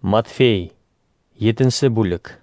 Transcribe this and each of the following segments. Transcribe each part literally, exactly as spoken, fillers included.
Матфей, етенсе бүлек.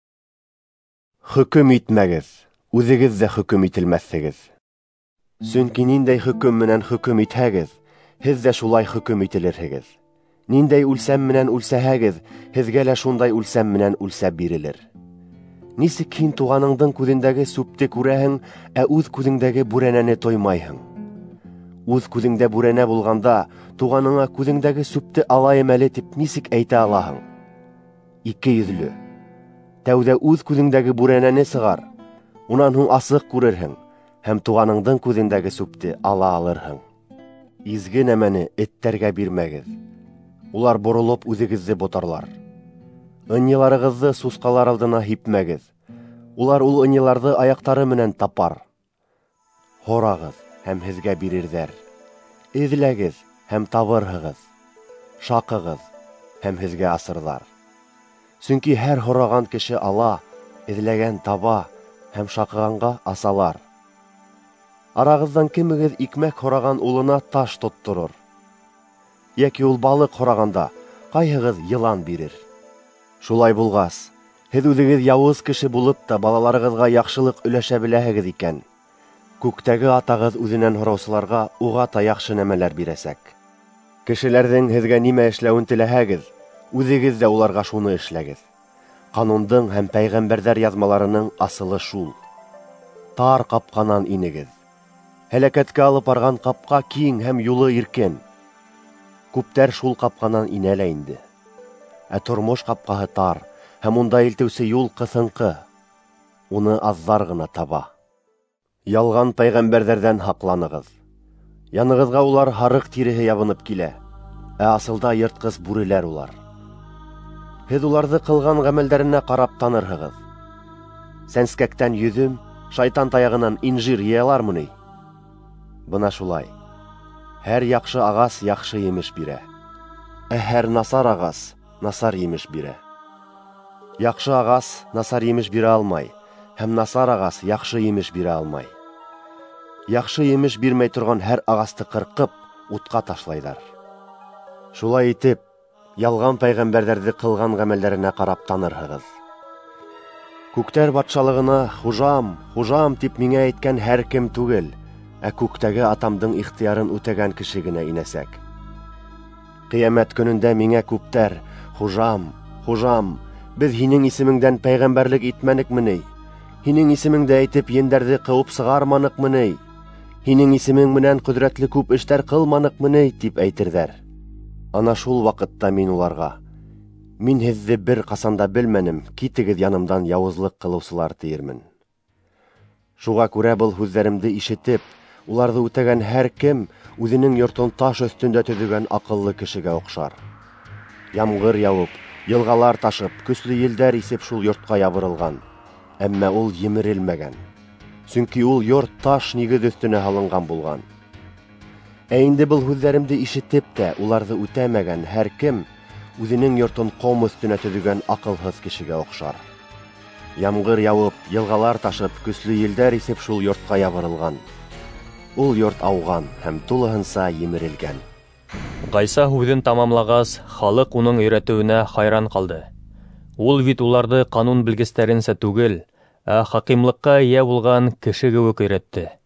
Хөкем итмәгез, үзегез дә хөкем ителмәссегез. Сөнки ниндәй хөкем менән хөкем итһәгез, һез дә шулай хөкем ителерһегез. Ниндәй үлсәм менән үлсәһәгез, һезгә лә шундай үлсәм менән үлсәп бирелер. Нисек һин туғаныңдың күҙендәге сүпте күрәһең, ә үҙ күҙеңдәге бүрәнәне тоймайһың? Үҙ күҙеңдә бүрәнә булғанда, туғаныңа күҙеңдәге сүпте алайым әле тип нисек әйтә алаһың? Ике йөҙлө. Тәүҙә үҙ күҙеңдәге бүрәнәне сығар, унан һуң асыҡ күрерһең, һәм туғаныңдың күҙендәге сүпте ала алырһың. Изге нәмәне эттәргә бирмәгеҙ. Улар боролоп үҙегеҙҙе ботарлар. Ынйыларығыҙҙы сусҡалар алдына һипмәгеҙ. Улар ул ынйыларҙы аяҡтары менән тапар. Һорағыҙ, һәм һеҙгә бирерҙәр. Эҙләгеҙ, һәм табырһығыҙ. Шаҡығыҙ, һәм һеҙгә асырҙар. Сөнки һәр һораған кеше ала, эҙләгән таба, һәм шаҡығанға асалар. Арағыҙҙан кемегеҙ икмәк һораған улына таш тотторор? Йәки ул балыҡ һорағанда, ҡайһығыҙ йылан бирер? Шулай булғас, һеҙ үҙегеҙ яуыз кеше булып та балаларығыҙға яҡшылыҡ өләшә беләһегеҙ икән. Күктәге атағыҙ үҙенән һораусыларға уғата яҡшы нәмәләр бирәсәк. Кешеләрҙең һеҙгә нимә эшләүен теләһәгеҙ, үҙегеҙ дә уларға шуны эшләгеҙ. Ҡанундың һәм пәйғәмбәрҙәр яҙмаларының асылы шул. Тар ҡапҡанан инегеҙ. Һәләкәткә алып барған ҡапҡа киң һәм юлы иркен. Күптәр шул ҡапҡанан инә лә инде. Ә тормош ҡапҡаһы тар, һәм унда илтеүсе юл ҡыҫынҡы. Уны аҙҙар ғына таба. Ялған пәйғәмбәрҙәрҙән һаҡланығыҙ. Янығыҙға улар һарыҡ тиреһе ябынып килә, ә асылда йыртҡыс бүреләр улар. Һеҙ уларҙы ҡылған ғәмәлдәренә ҡарап танырһығыҙ. Сәнскәктән йөҙөм, шайтан таяғынан инжир йыялармы ни? Бына шулай. Һәр яҡшы ағас яҡшы емеш бирә, ә һәр насар ағас насар емеш бирә. Яҡшы ағас насар емеш бирә алмай, һәм насар ағас яҡшы емеш бирә алмай. Яҡшы емеш бирмәй торған һәр ағасты ҡырҡып, утҡа ташлайҙар. Шулай итеп, ялған пәйғәмбәрҙәрҙе ҡылған ғәмәлдәренә ҡарап танырһығыҙ. Күктәр батшалығына «Хужам, хужам» тип миңә әйткән һәр кем түгел, ә күктәге атамдың ихтыярын үтәгән кеше генә инәсәк. Ҡиәмәт көнөндә миңә күптәр «Хужам, хужам, беҙ һинең исемеңдән пәйғәмбәрлек итмәнекме ни? Һинең исемеңдә әйтеп ендәрҙе ҡыуып сығарманыҡмы ни? Һинең исемең менән ҡөҙрәтле күп эштәр ҡылманыҡмы ни?» тип әйтерҙәр. Ана шул ваҡытта мин уларға: «Мин һеҙҙе бер ҡасанда белмәнем, китегеҙ янымдан яуызлыҡ ҡылыусылар» тиермен. Шуға күрә был һүҙҙәремде ишетеп, уларҙы үтәгән һәр кем үҙенең йортон таш өҫтөндә төҙөгән аҡыллы кешегә оҡшар. Ямғыр яуып, йылғалар ташып, көслө елдәр исеп шул йортҡа ябырылған. Әммә ул емерелмәгән. Сөнки ул йорт таш нигеҙ өҫтөнә һалынған булған. Ә инде был һүҙҙәремде ишетеп тә уларҙы үтәмәгән һәр кем үҙенең йортон ҡом өҫтөнә төҙөгән аҡылһыҙ кешегә оҡшар. Ямғыр яуып, йылғалар ташып, көслө елдәр исеп шул йортҡа ябырылған. Ул йорт ауған һәм тулыһынса емерелгән. Ғайса һүҙен тамамлағас, халыҡ уның өйрәтеүенә хайран ҡалды. Ул бит уларҙы ҡанун белгестәренсә түгел, ә хакимлыҡҡа эйә булған кеше кеүек өйрәтте.